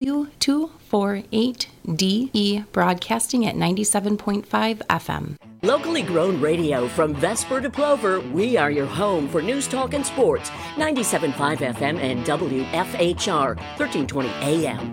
W248DE, broadcasting at 97.5 FM. Locally grown radio from Vesper to Plover, we are your home for news, talk, and sports. 97.5 FM and WFHR, 1320 AM.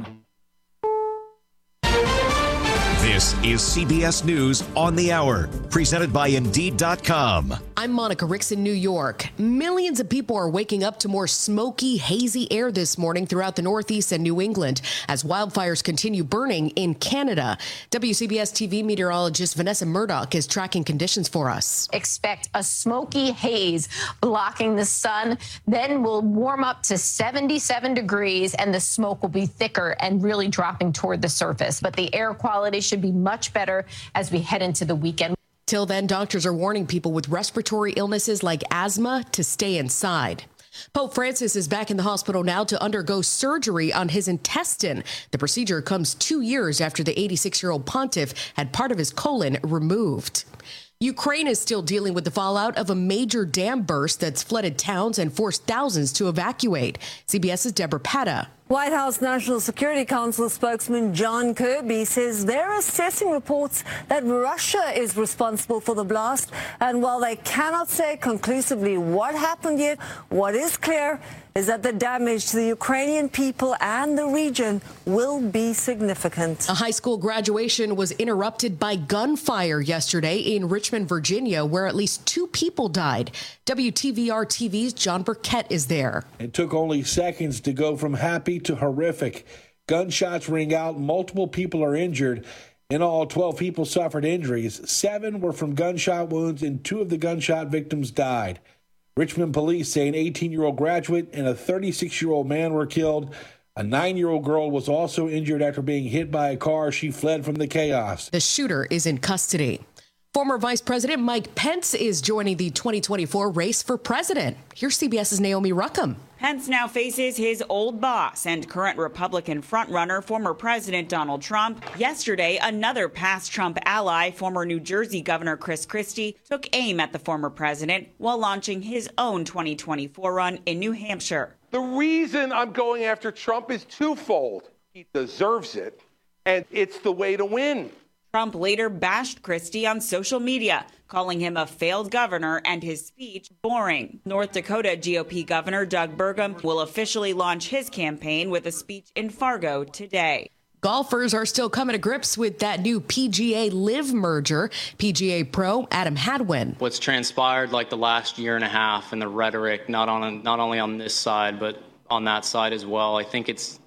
This is CBS News on the Hour, presented by Indeed.com. I'm Monica Ricks in New York. Millions of people are waking up to more smoky, hazy air this morning throughout the Northeast and New England as wildfires continue burning in Canada. WCBS TV meteorologist Vanessa Murdoch is tracking conditions for us. Expect a smoky haze blocking the sun. Then we'll warm up to 77 degrees and the smoke will be thicker and really dropping toward the surface. But the air quality should be much better as we head into the weekend. Till then, doctors are warning people with respiratory illnesses like asthma to stay inside. Pope Francis is back in the hospital now to undergo surgery on his intestine. The procedure comes 2 years after the 86-year-old pontiff had part of his colon removed. Ukraine is still dealing with the fallout of a major dam burst that's flooded towns and forced thousands to evacuate. CBS's Deborah Patta. White House National Security Council spokesman John Kirby says they're assessing reports that Russia is responsible for the blast. And while they cannot say conclusively what happened yet, what is clear is that the damage to the Ukrainian people and the region will be significant. A high school graduation was interrupted by gunfire yesterday in Richmond, Virginia, where at least 2 people died. WTVR TV's John Burkett is there. It took only seconds to go from happy to horrific. Gunshots ring out. Multiple people are injured. In all, 12 people suffered injuries. 7 were from gunshot wounds, and 2 of the gunshot victims died. Richmond police say an 18-year-old graduate and a 36-year-old man were killed. A 9-year-old girl was also injured after being hit by a car. She fled from the chaos. The shooter is in custody. Former Vice President Mike Pence is joining the 2024 race for president. Here's CBS's Naomi Ruckham. Pence now faces his old boss and current Republican frontrunner, former President Donald Trump. Yesterday, another past Trump ally, former New Jersey Governor Chris Christie, took aim at the former president while launching his own 2024 run in New Hampshire. The reason I'm going after Trump is twofold. He deserves it, and it's the way to win. Trump later bashed Christie on social media, calling him a failed governor and his speech boring. North Dakota GOP Governor Doug Burgum will officially launch his campaign with a speech in Fargo today. Golfers are still coming to grips with that new PGA Live merger. PGA Pro Adam Hadwin. What's transpired like the last year and a half and the rhetoric, not only on this side, but on that side as well, I think it's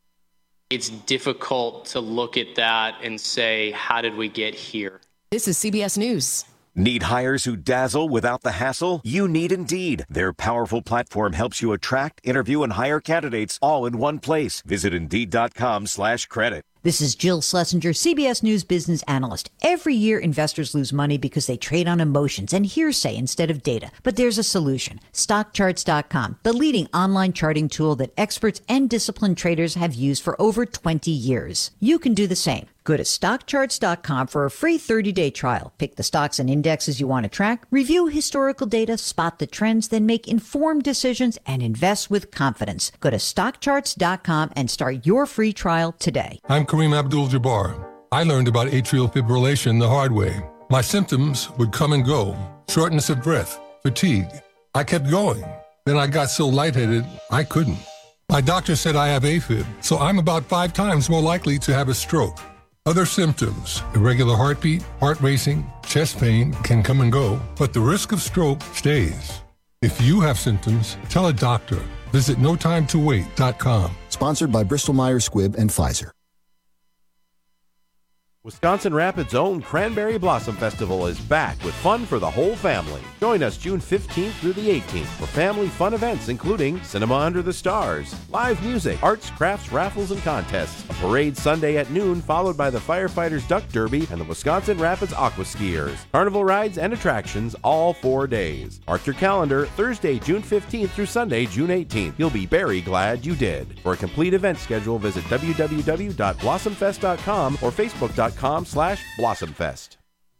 difficult to look at that and say, how did we get here? This is CBS News. Need hires who dazzle without the hassle? You need Indeed. Their powerful platform helps you attract, interview, and hire candidates all in one place. Visit Indeed.com/credit. This is Jill Schlesinger, CBS News business analyst. Every year, investors lose money because they trade on emotions and hearsay instead of data. But there's a solution. StockCharts.com, the leading online charting tool that experts and disciplined traders have used for over 20 years. You can do the same. Go to StockCharts.com for a free 30-day trial. Pick the stocks and indexes you want to track, review historical data, spot the trends, then make informed decisions and invest with confidence. Go to StockCharts.com and start your free trial today. I'm Kareem Abdul-Jabbar. I learned about atrial fibrillation the hard way. My symptoms would come and go. Shortness of breath, fatigue. I kept going. Then I got so lightheaded, I couldn't. My doctor said I have AFib, so I'm about 5 times more likely to have a stroke. Other symptoms, irregular heartbeat, heart racing, chest pain can come and go, but the risk of stroke stays. If you have symptoms, tell a doctor. Visit notimetowait.com. Sponsored by Bristol-Myers Squibb and Pfizer. Wisconsin Rapids' own Cranberry Blossom Festival is back with fun for the whole family. Join us June 15th through the 18th for family fun events including Cinema Under the Stars, live music, arts, crafts, raffles, and contests, a parade Sunday at noon followed by the Firefighters Duck Derby and the Wisconsin Rapids Aqua Skiers, carnival rides and attractions all 4 days. Mark your calendar, Thursday, June 15th through Sunday, June 18th. You'll be very glad you did. For a complete event schedule, visit www.blossomfest.com or facebook.com/blossomfest.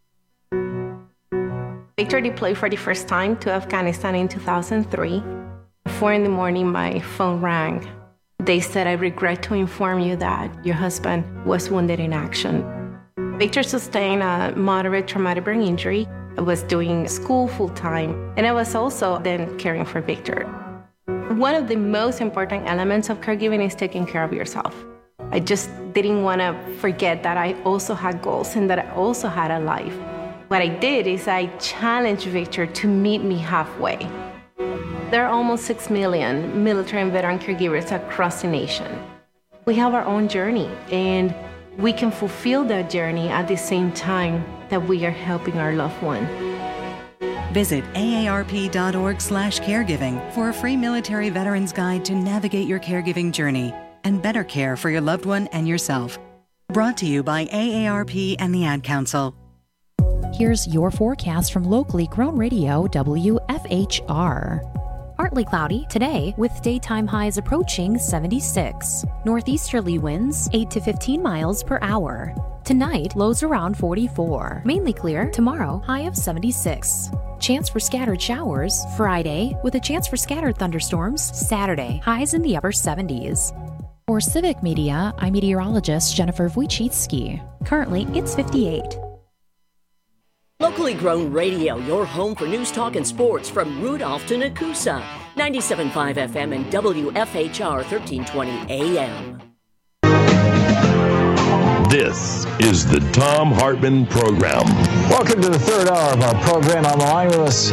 Victor deployed for the first time to Afghanistan in 2003. 4 a.m, my phone rang. They said, "I regret to inform you that your husband was wounded in action." Victor sustained a moderate traumatic brain injury. I was doing school full-time, and I was also then caring for Victor. One of the most important elements of caregiving is taking care of yourself. I just didn't want to forget that I also had goals and that I also had a life. What I did is I challenged Victor to meet me halfway. There are almost 6 million military and veteran caregivers across the nation. We have our own journey, and we can fulfill that journey at the same time that we are helping our loved one. Visit aarp.org/caregiving for a free military veterans guide to navigate your caregiving journey and better care for your loved one and yourself. Brought to you by AARP and the Ad Council. Here's your forecast from locally grown radio WFHR. Partly cloudy today with daytime highs approaching 76. Northeasterly winds 8 to 15 miles per hour. Tonight, lows around 44. Mainly clear tomorrow, high of 76. Chance for scattered showers Friday with a chance for scattered thunderstorms Saturday, highs in the upper 70s. For Civic Media, I'm meteorologist Jennifer Wojcicki. Currently, it's 58. Locally grown radio, your home for news, talk, and sports from Rudolph to Nakusa. 97.5 FM and WFHR 1320 AM. This is the Thom Hartmann Program. Welcome to the third hour of our program. On the line with us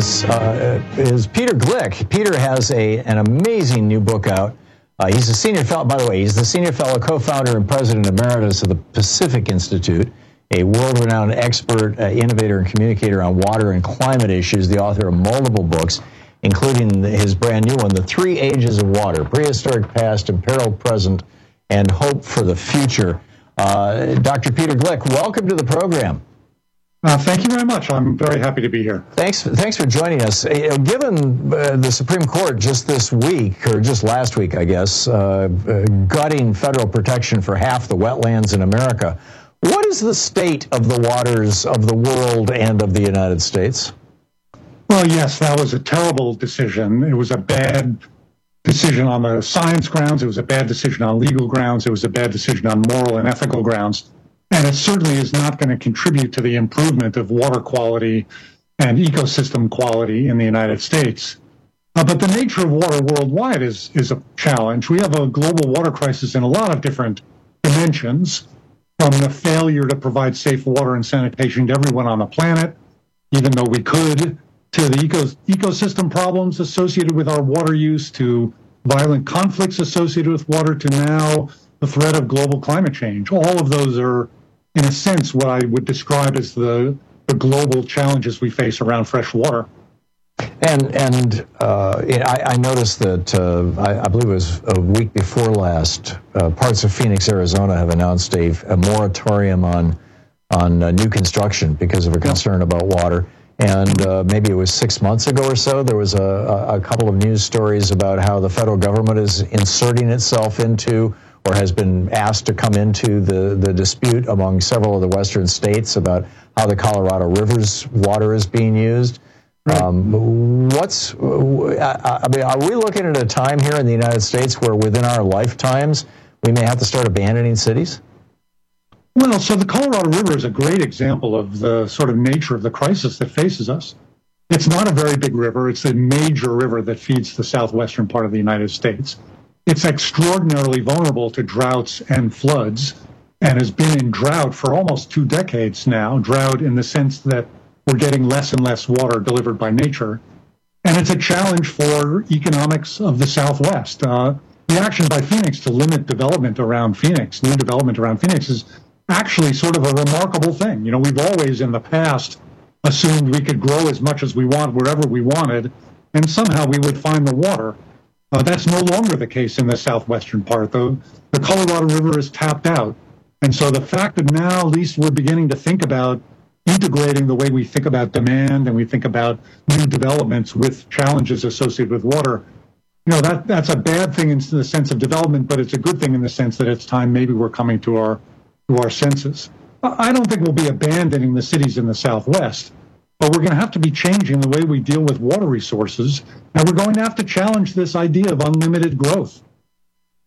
is Peter Glick. Peter has an amazing new book out. He's a senior fellow, by the way, he's the senior fellow, co-founder, and president emeritus of the Pacific Institute, a world-renowned expert, innovator, and communicator on water and climate issues, the author of multiple books, including his brand new one, The 3 Ages of Water, Prehistoric Past, Imperiled Present, and Hope for the Future. Dr. Peter Glick, welcome to the program. Thank you very much. I'm very happy to be here. Thanks for joining us. Given the Supreme Court just this week, or just last week, I guess, gutting federal protection for half the wetlands in America, what is the state of the waters of the world and of the United States? Well, yes, that was a terrible decision. It was a bad decision on the science grounds. It was a bad decision on legal grounds. It was a bad decision on moral and ethical grounds. And it certainly is not going to contribute to the improvement of water quality and ecosystem quality in the United States. But the nature of water worldwide is a challenge. We have a global water crisis in a lot of different dimensions, from the failure to provide safe water and sanitation to everyone on the planet, even though we could, to the ecosystem problems associated with our water use, to violent conflicts associated with water, to now the threat of global climate change. All of those are, in a sense, what I would describe as the global challenges we face around fresh water. And I noticed that, I believe it was a week before last, parts of Phoenix, Arizona have announced a moratorium on new construction because of a concern about water. And maybe it was 6 months ago or so, there was a couple of news stories about how the federal government is inserting itself into, or has been asked to come into the dispute among several of the western states about how the Colorado River's water is being used. Are we looking at a time here in the United States where within our lifetimes we may have to start abandoning cities? Well, so the Colorado River is a great example of the sort of nature of the crisis that faces us. It's not a very big river. It's a major river that feeds the southwestern part of the United States. It's extraordinarily vulnerable to droughts and floods, and has been in drought for almost 2 decades now, drought in the sense that we're getting less and less water delivered by nature. And it's a challenge for economics of the Southwest. The action by Phoenix to limit development around Phoenix, new development around Phoenix, is actually sort of a remarkable thing. You know, we've always in the past assumed we could grow as much as we want wherever we wanted, and somehow we would find the water. That's no longer the case in the southwestern part, though. The Colorado River is tapped out. And so the fact that now at least we're beginning to think about integrating the way we think about demand and we think about new developments with challenges associated with water, you know, that's a bad thing in the sense of development, but it's a good thing in the sense that it's time maybe we're coming to our senses. I don't think we'll be abandoning the cities in the Southwest, but we're going to have to be changing the way we deal with water resources, and we're going to have to challenge this idea of unlimited growth.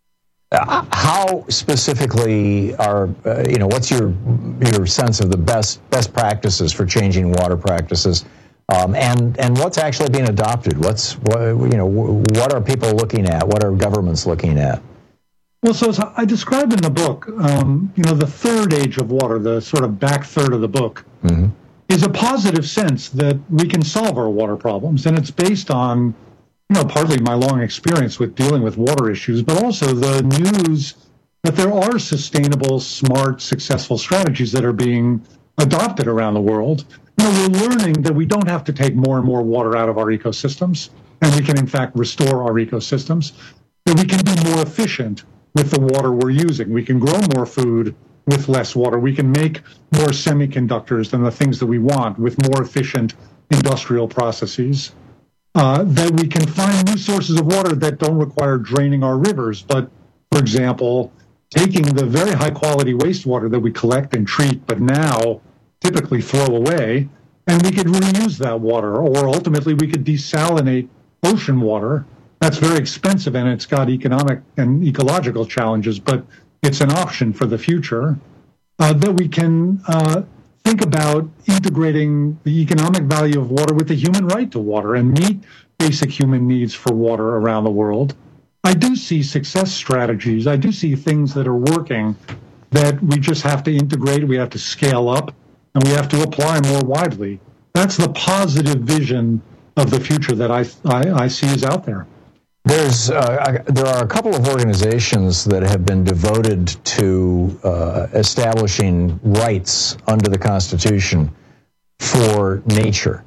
How specifically are, what's your sense of the best practices for changing water practices? And what's actually being adopted? What are people looking at? What are governments looking at? Well, so as I described in the book, the third age of water, the sort of back third of the book, is a positive sense that we can solve our water problems. And it's based on, partly my long experience with dealing with water issues, but also the news that there are sustainable, smart, successful strategies that are being adopted around the world. We're learning that we don't have to take more and more water out of our ecosystems, and we can, in fact, restore our ecosystems, that we can be more efficient with the water we're using. We can grow more food with less water. We can make more semiconductors than the things that we want with more efficient industrial processes. That we can find new sources of water that don't require draining our rivers, but, for example, taking the very high-quality wastewater that we collect and treat, but now typically throw away, and we could reuse that water, or ultimately we could desalinate ocean water. That's very expensive, and it's got economic and ecological challenges, but it's an option for the future. That we can think about integrating the economic value of water with the human right to water and meet basic human needs for water around the world. I do see success strategies. I do see things that are working that we just have to integrate, we have to scale up, and we have to apply more widely. That's the positive vision of the future that I see is out there. There are a couple of organizations that have been devoted to establishing rights under the Constitution for nature.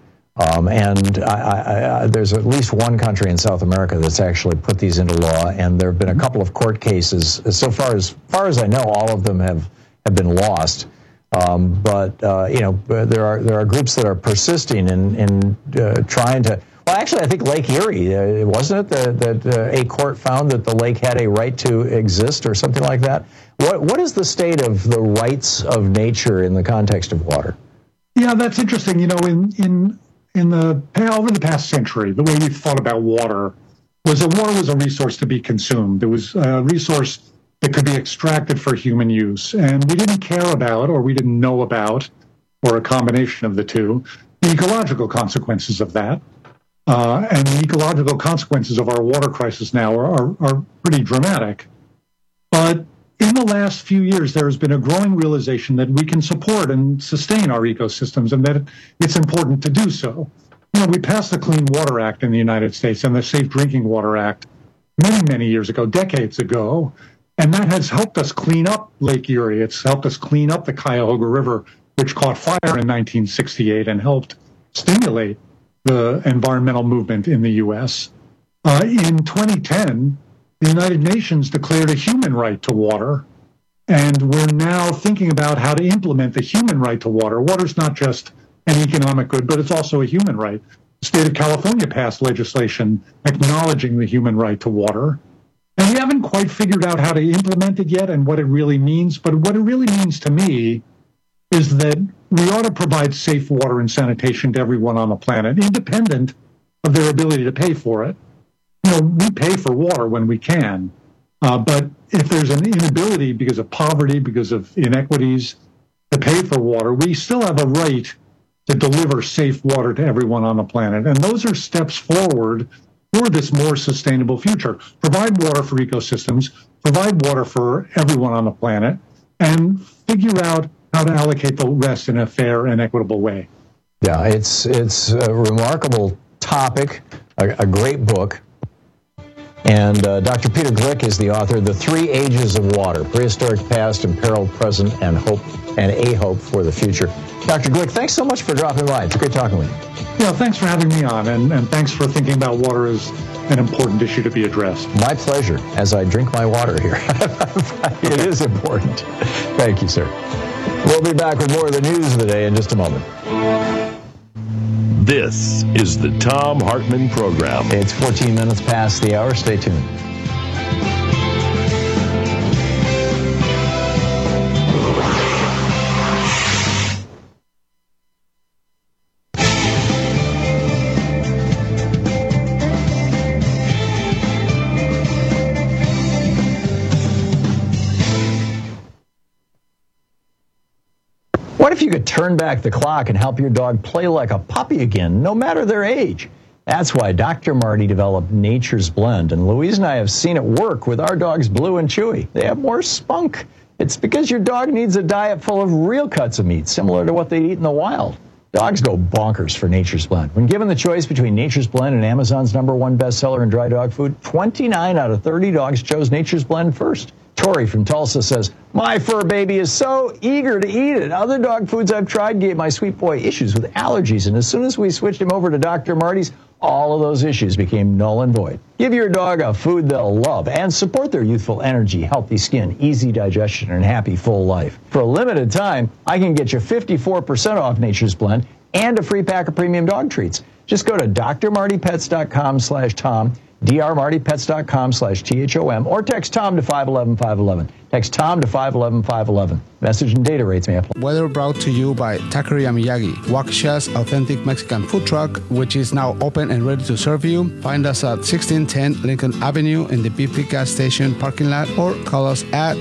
There's at least one country in South America that's actually put these into law, and there have been a couple of court cases. So far as I know, all of them have been lost. But there are groups that are persisting in trying to. Well, actually, I think Lake Erie, wasn't it that a court found that the lake had a right to exist or something like that? What is the state of the rights of nature in the context of water? Yeah, that's interesting. Over the past century, the way we thought about water was that water was a resource to be consumed. It was a resource that could be extracted for human use. And we didn't care about, or we didn't know about, or a combination of the two, the ecological consequences of that. And the ecological consequences of our water crisis now are pretty dramatic. But in the last few years, there has been a growing realization that we can support and sustain our ecosystems and that it's important to do so. We passed the Clean Water Act in the United States and the Safe Drinking Water Act many, many years ago, decades ago, and that has helped us clean up Lake Erie. It's helped us clean up the Cuyahoga River, which caught fire in 1968 and helped stimulate the environmental movement in the U.S. In 2010, the United Nations declared a human right to water, and we're now thinking about how to implement the human right to water. Water's not just an economic good, but it's also a human right. The state of California passed legislation acknowledging the human right to water, and we haven't quite figured out how to implement it yet and what it really means, but what it really means to me is that we ought to provide safe water and sanitation to everyone on the planet, independent of their ability to pay for it. We pay for water when we can, but if there's an inability because of poverty, because of inequities, to pay for water, we still have a right to deliver safe water to everyone on the planet. And those are steps forward for this more sustainable future. Provide water for ecosystems, provide water for everyone on the planet, and figure out how to allocate the rest in a fair and equitable way. Yeah, it's a remarkable topic, a great book. And Dr. Peter Glick is the author of The Three Ages of Water, Prehistoric Past, Imperiled Present, and Hope, and a Hope for the Future. Dr. Glick, thanks so much for dropping by. It's great talking with you. Yeah, thanks for having me on, and thanks for thinking about water as an important issue to be addressed. My pleasure, as I drink my water here. It is important. Thank you, sir. We'll be back with more of the news of the day in just a moment. This is the Thom Hartmann Program. It's 14 minutes past the hour. Stay tuned. What if you could turn back the clock and help your dog play like a puppy again, no matter their age? That's why Dr. Marty developed Nature's Blend, and Louise and I have seen it work with our dogs Blue and Chewy. They have more spunk. It's because your dog needs a diet full of real cuts of meat, similar to what they eat in the wild. Dogs go bonkers for Nature's Blend. When given the choice between Nature's Blend and Amazon's #1 bestseller in dry dog food, 29 out of 30 dogs chose Nature's Blend first. Tori from Tulsa says, my fur baby is so eager to eat it. Other dog foods I've tried gave my sweet boy issues with allergies, and as soon as we switched him over to Dr. Marty's, all of those issues became null and void. Give your dog a food they'll love and support their youthful energy, healthy skin, easy digestion, and happy full life. For a limited time, I can get you 54% off Nature's Blend and a free pack of premium dog treats. Just go to drmartypets.com/Tom, drmartypets.com/THOM, or text Tom to 511-511. Text Tom to 511-511. Message and data rates may apply. Weather brought to you by Taqueria Miyagi, Waukesha's authentic Mexican food truck, which is now open and ready to serve you. Find us at 1610 Lincoln Avenue in the BP gas station parking lot, or call us at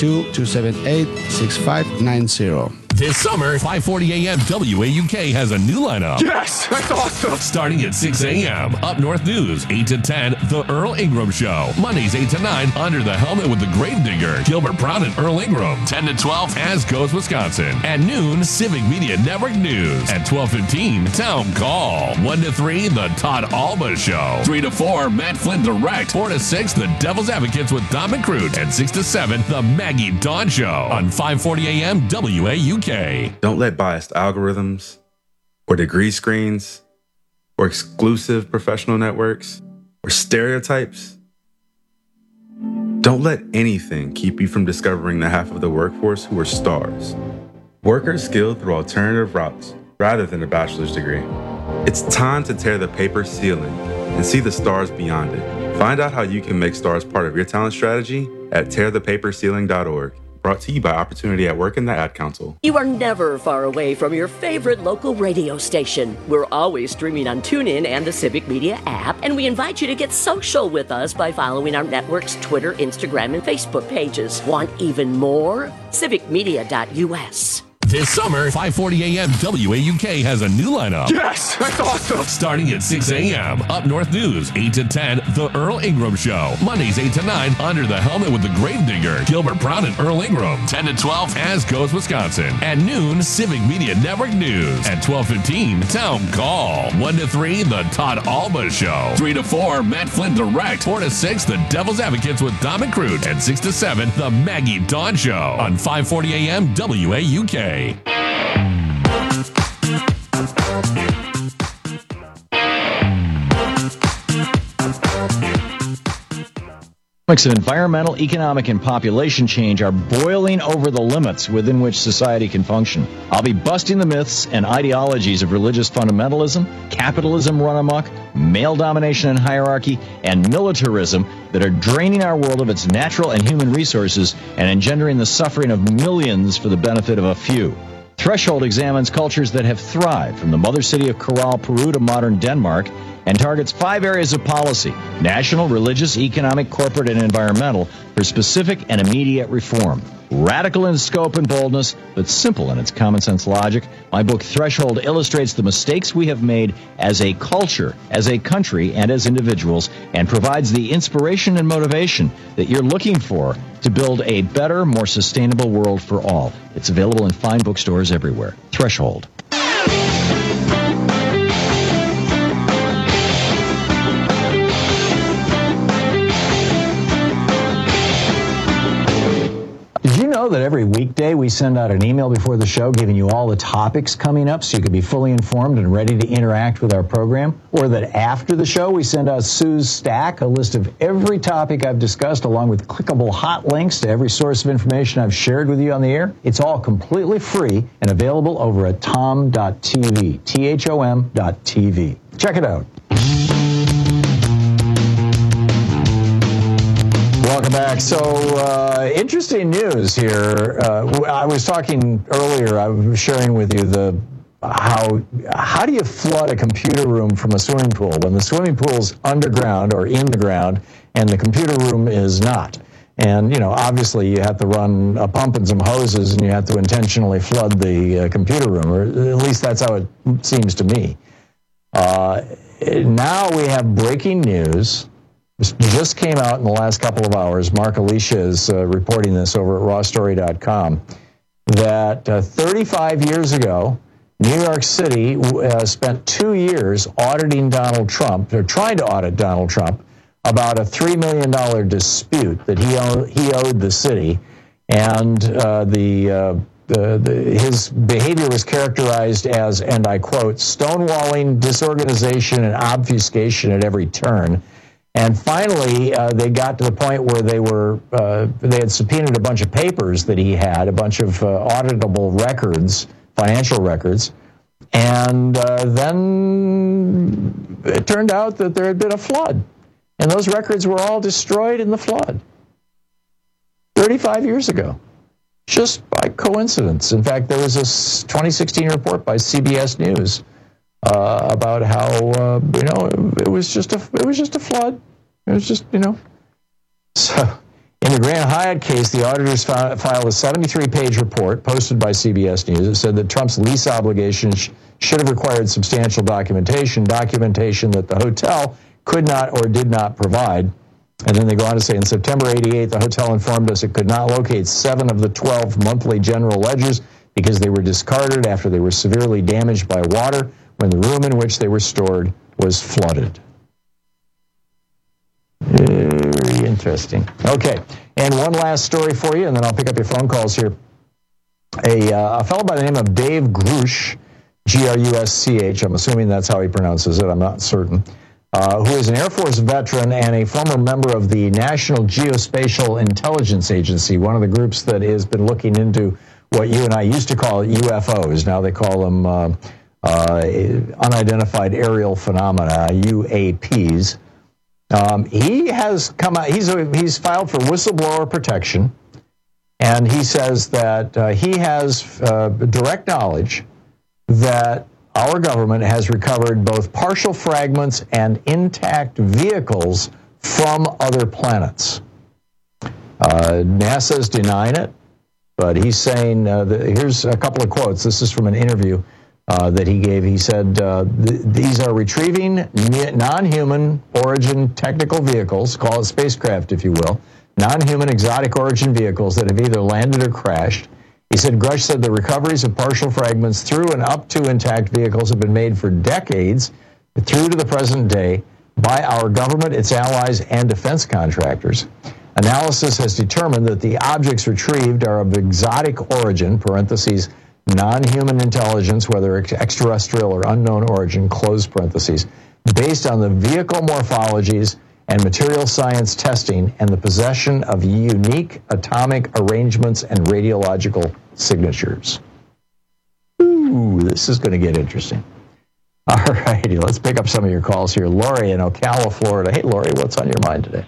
262-278-6590. This summer, 540 AM WAUK has a new lineup. Yes, that's awesome. Starting at 6 a.m., Up North News, 8 to 10, The Earl Ingram Show. Mondays, 8 to 9, Under the Helmet with the Gravedigger, Gilbert Brown and Earl Ingram. 10 to 12, As Goes Wisconsin. At noon, Civic Media Network News. At 12:15, Town Call. 1 to 3, The Todd Alba Show. 3 to 4, Matt Flint Direct. 4 to 6, The Devil's Advocates with Don McCroot. And 6 to 7, The Maggie Dawn Show on 540 AM WAUK. Don't let biased algorithms or degree screens or exclusive professional networks or stereotypes, don't let anything keep you from discovering the half of the workforce who are stars. Workers skilled through alternative routes rather than a bachelor's degree. It's time to tear the paper ceiling and see the stars beyond it. Find out how you can make stars part of your talent strategy at tearthepaperceiling.org. Brought to you by Opportunity at Work and the Ad Council. You are never far away from your favorite local radio station. We're always streaming on TuneIn and the Civic Media app, and we invite you to get social with us by following our network's Twitter, Instagram, and Facebook pages. Want even more? civicmedia.us. This summer, 540 AM WAUK has a new lineup. Yes, that's awesome. Starting at 6 a.m., Up North News, 8 to 10, The Earl Ingram Show. Mondays, 8 to 9, Under the Helmet with the Gravedigger, Gilbert Brown and Earl Ingram. 10 to 12, As Goes Wisconsin. At noon, Civic Media Network News. At 12:15, Town Call. 1 to 3, The Todd Alba Show. 3 to 4, Matt Flint Direct. 4 to 6, The Devil's Advocates with Don McCroot. And 6 to 7, The Maggie Dawn Show on 540 AM WAUK. Of environmental, economic, and population change are boiling over the limits within which society can function. I'll be busting the myths and ideologies of religious fundamentalism, capitalism run amok, male domination and hierarchy, and militarism that are draining our world of its natural and human resources and engendering the suffering of millions for the benefit of a few. Threshold examines cultures that have thrived from the mother city of Corral, Peru to modern Denmark, and targets 5 areas of policy: national, religious, economic, corporate, and environmental, for specific and immediate reform. Radical in scope and boldness, but simple in its common sense logic, my book Threshold illustrates the mistakes we have made as a culture, as a country, and as individuals, and provides the inspiration and motivation that you're looking for to build a better, more sustainable world for all. It's available in fine bookstores everywhere. Threshold. That every weekday we send out an email before the show giving you all the topics coming up so you can be fully informed and ready to interact with our program? Or that after the show we send out Sue's Stack, a list of every topic I've discussed along with clickable hot links to every source of information I've shared with you on the air? It's all completely free and available over at tom.tv, THOM.tv. Check it out. Welcome back. So, interesting news here. I was talking earlier, I was sharing with you how do you flood a computer room from a swimming pool when the swimming pool's underground or in the ground and the computer room is not? And, obviously you have to run a pump and some hoses, and you have to intentionally flood the computer room, or at least that's how it seems to me. Now we have breaking news. This just came out in the last couple of hours. Mark Alicia is reporting this over at rawstory.com, that 35 years ago, New York City spent 2 years auditing Donald Trump, or trying to audit Donald Trump, about a $3 million dispute that he owed the city, and his behavior was characterized as, and I quote, stonewalling, disorganization, and obfuscation at every turn. And finally, they got to the point where they had subpoenaed a bunch of papers that he had, a bunch of auditable records, financial records, and then it turned out that there had been a flood. And those records were all destroyed in the flood 35 years ago, just by coincidence. In fact, there was this 2016 report by CBS News about how it was just a flood. It was just So, in the Grand Hyatt case, the auditors filed a 73-page report posted by CBS News. It said that Trump's lease obligations should have required substantial documentation that the hotel could not or did not provide. And then they go on to say, in September 88, the hotel informed us it could not locate 7 of the 12 monthly general ledgers because they were discarded after they were severely damaged by water when the room in which they were stored was flooded. Very interesting. Okay, and one last story for you, and then I'll pick up your phone calls here. A fellow by the name of Dave Grusch, G-R-U-S-C-H, I'm assuming that's how he pronounces it, I'm not certain, who is an Air Force veteran and a former member of the National Geospatial Intelligence Agency, one of the groups that has been looking into what you and I used to call UFOs. Now they call them unidentified aerial phenomena, UAPs. He has come out, he's filed for whistleblower protection, and he says that he has direct knowledge that our government has recovered both partial fragments and intact vehicles from other planets. NASA's denying it, but he's saying, here's a couple of quotes. This is from an interview that he gave. He said, these are retrieving non-human origin technical vehicles, call it spacecraft if you will, non-human exotic origin vehicles that have either landed or crashed. He said, Grusch said the recoveries of partial fragments through and up to intact vehicles have been made for decades through to the present day by our government, its allies, and defense contractors. Analysis has determined that the objects retrieved are of exotic origin, parentheses, non-human intelligence, whether extraterrestrial or unknown origin, close parentheses, based on the vehicle morphologies and material science testing and the possession of unique atomic arrangements and radiological signatures. Ooh, this is going to get interesting. All righty, let's pick up some of your calls here. Lori in Ocala, Florida. Hey, Lori, what's on your mind today?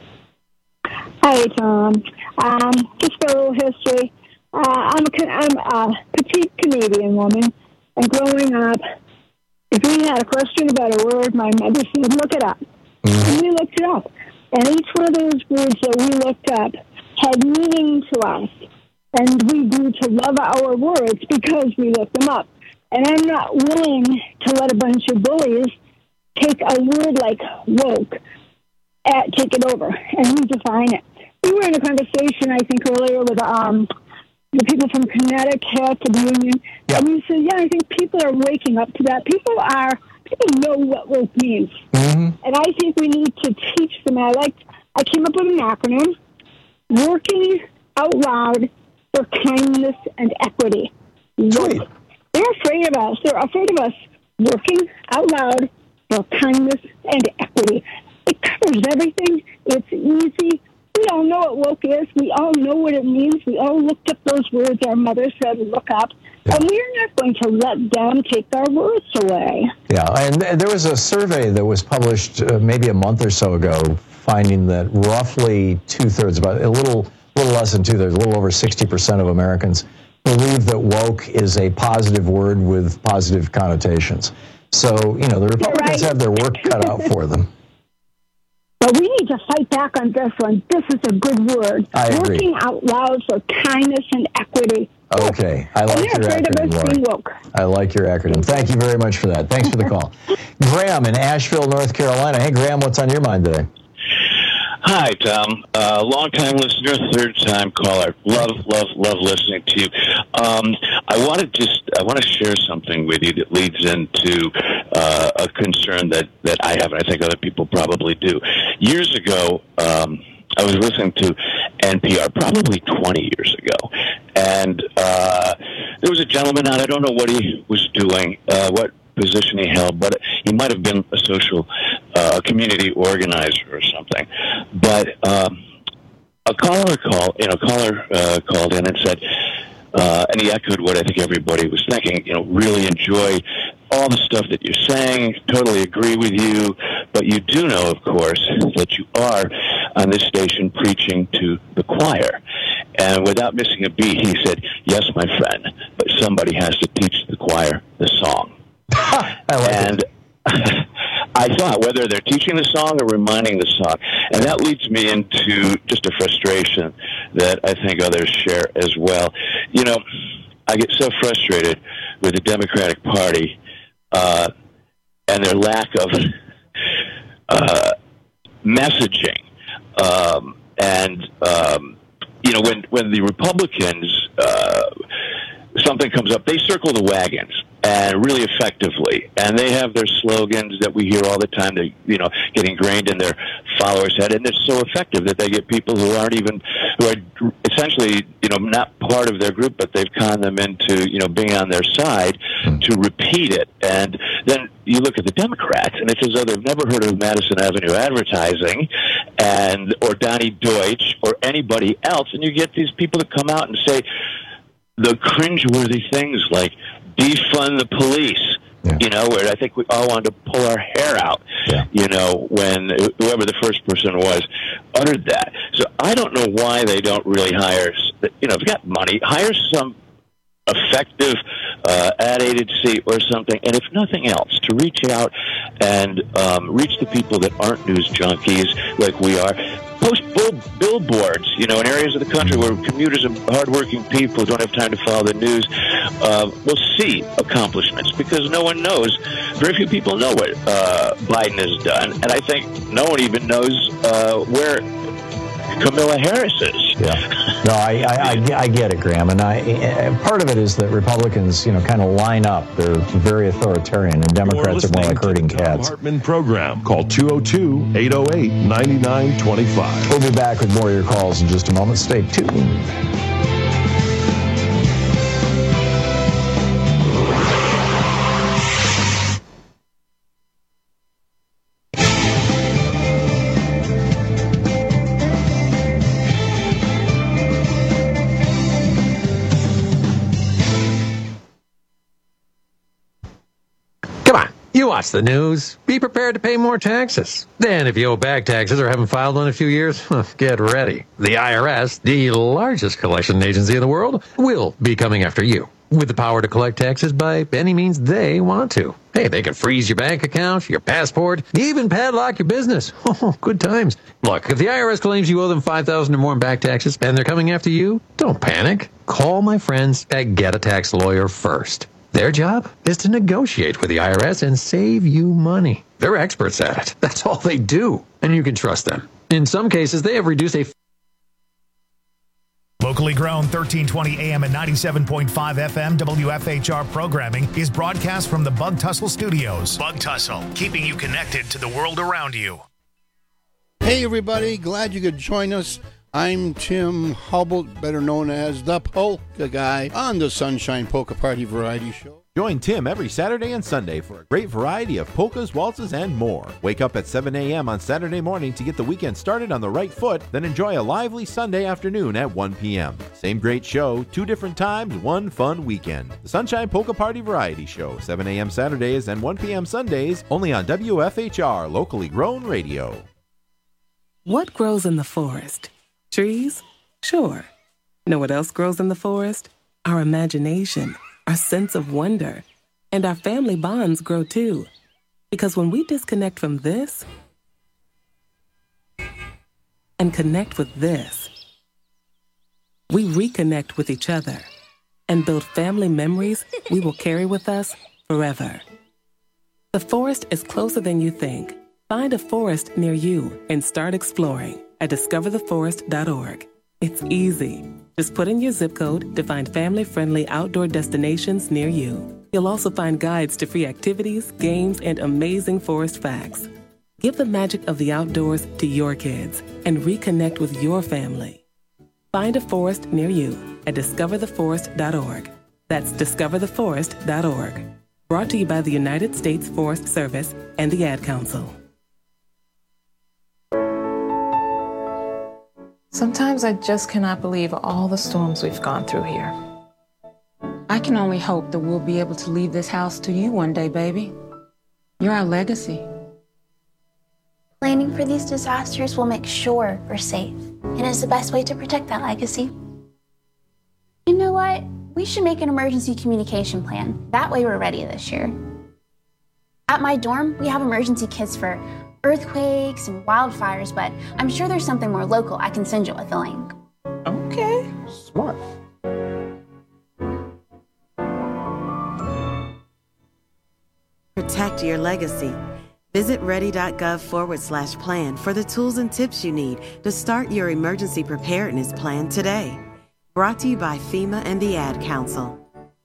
Hi, Tom. Just for a little history. I'm a petite Canadian woman, and growing up, if we had a question about a word, my mother said, look it up. And we looked it up. And each one of those words that we looked up had meaning to us. And we grew to love our words because we looked them up. And I'm not willing to let a bunch of bullies take a word like woke, take it over, and redefine it. We were in a conversation, I think, earlier with the people from Connecticut, the Union, and you said, yeah, I think people are waking up to that. People know what woke means. And I think we need to teach them. I came up with an acronym, Working Out Loud for Kindness and Equity. Woke. They're afraid of us. They're afraid of us working out loud for kindness and equity. It covers everything. It's easy. We all know what woke is. We all know what it means. We all looked up those words our mother said look up. Yeah. And we're not going to let them take our words away. Yeah, and there was a survey that was published maybe a month or so ago, finding that roughly two-thirds, about a little less than two-thirds, a little over 60% of Americans believe that woke is a positive word with positive connotations. So, the Republicans have their work cut out for them. But we need to fight back on this one. This is a good word. I agree. Working out loud for kindness and equity. Okay, I like your afraid acronym, of us Lori. being woke. I like your acronym. Thank you very much for that. Thanks for the call. Graham in Asheville, North Carolina. Hey, Graham, what's on your mind today? Hi, Tom. Long-time listener, third-time caller. Love listening to you. I want to share something with you that leads into a concern that I have, and I think other people probably do. Years ago, I was listening to NPR, probably 20 years ago, and there was a gentleman out. I don't know what he was doing, what position he held, but he might have been a social community organizer or something. But a caller called in and said, and he echoed what I think everybody was thinking. Really enjoy all the stuff that you're saying. Totally agree with you, but you do know, of course, that you are on this station preaching to the choir. And without missing a beat, he said, "Yes, my friend, but somebody has to teach the choir the song." I thought whether they're teaching the song or reminding the song. And that leads me into just a frustration that I think others share as well. I get so frustrated with the Democratic Party and their lack of messaging. When the Republicans, something comes up, they circle the wagons. And really effectively. And they have their slogans that we hear all the time. They, get ingrained in their followers' head. And they're so effective that they get people who are essentially, not part of their group, but they've conned them into, being on their side to repeat it. And then you look at the Democrats, and it's as though they've never heard of Madison Avenue advertising or Donnie Deutsch or anybody else. And you get these people that come out and say the cringeworthy things like, defund the police, where I think we all wanted to pull our hair out, when whoever the first person was uttered that. So I don't know why they don't really hire, if you got money, hire some effective ad agency or something, and if nothing else, to reach out and reach the people that aren't news junkies like we are. Post billboards, in areas of the country where commuters and hardworking people who don't have time to follow the news will see accomplishments, because no one knows, very few people know what Biden has done, and I think no one even knows where Kamala Harris is. Yeah. No, I get it, Graham. And part of it is that Republicans, kind of line up. They're very authoritarian, and Democrats are more like herding cats. Hartman program. Call 202-808-9925. We'll be back with more of your calls in just a moment. Stay tuned. You watch the news. Be prepared to pay more taxes. Then, if you owe back taxes or haven't filed one in a few years, get ready. The IRS, the largest collection agency in the world, will be coming after you with the power to collect taxes by any means they want to. Hey, they can freeze your bank account, your passport, even padlock your business. Oh, good times. Look, if the IRS claims you owe them $5,000 or more in back taxes and they're coming after you, don't panic. Call my friends at Get a Tax Lawyer first. Their job is to negotiate with the IRS and save you money. They're experts at it. That's all they do, and you can trust them. In some cases, they have reduced a... Locally grown 1320 AM and 97.5 FM WFHR programming is broadcast from the Bug Tussle Studios. Bug Tussle, keeping you connected to the world around you. Hey, everybody. Glad you could join us. I'm Tim Hubble, better known as the Polka Guy, on the Sunshine Polka Party Variety Show. Join Tim every Saturday and Sunday for a great variety of polkas, waltzes, and more. Wake up at 7 a.m. on Saturday morning to get the weekend started on the right foot, then enjoy a lively Sunday afternoon at 1 p.m. Same great show, 2 different times, one fun weekend. The Sunshine Polka Party Variety Show, 7 a.m. Saturdays and 1 p.m. Sundays, only on WFHR, locally grown radio. What grows in the forest? Trees? Sure. Know what else grows in the forest? Our imagination, our sense of wonder, and our family bonds grow too. Because when we disconnect from this, and connect with this. We reconnect with each other and build family memories we will carry with us forever. The forest is closer than you think. Find a forest near you and start exploring at discovertheforest.org. It's easy. Just put in your zip code to find family-friendly outdoor destinations near you. You'll also find guides to free activities, games, and amazing forest facts. Give the magic of the outdoors to your kids and reconnect with your family. Find a forest near you at discovertheforest.org. That's discovertheforest.org. Brought to you by the United States Forest Service and the Ad Council. Sometimes I just cannot believe all the storms we've gone through here. I can only hope that we'll be able to leave this house to you one day, baby. You're our legacy. Planning for these disasters will make sure we're safe, and is the best way to protect that legacy. You know what? We should make an emergency communication plan. That way we're ready this year. At my dorm, we have emergency kits for earthquakes and wildfires, but I'm sure there's something more local I can send you with a link. Okay. Smart. Protect your legacy. Visit ready.gov/plan for the tools and tips you need to start your emergency preparedness plan today. Brought to you by FEMA and the Ad Council.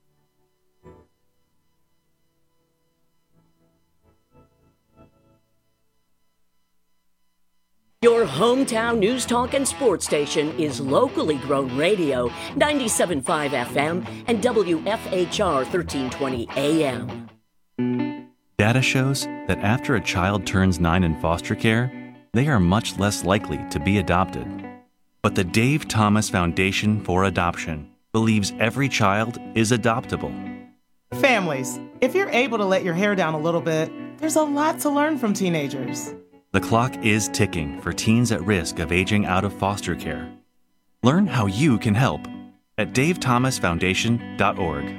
Your hometown news, talk, and sports station is locally grown radio, 97.5 FM and WFHR 1320 AM. Data shows that after a child turns 9 in foster care, they are much less likely to be adopted. But the Dave Thomas Foundation for Adoption believes every child is adoptable. Families, if you're able to let your hair down a little bit, there's a lot to learn from teenagers. The clock is ticking for teens at risk of aging out of foster care. Learn how you can help at davethomasfoundation.org.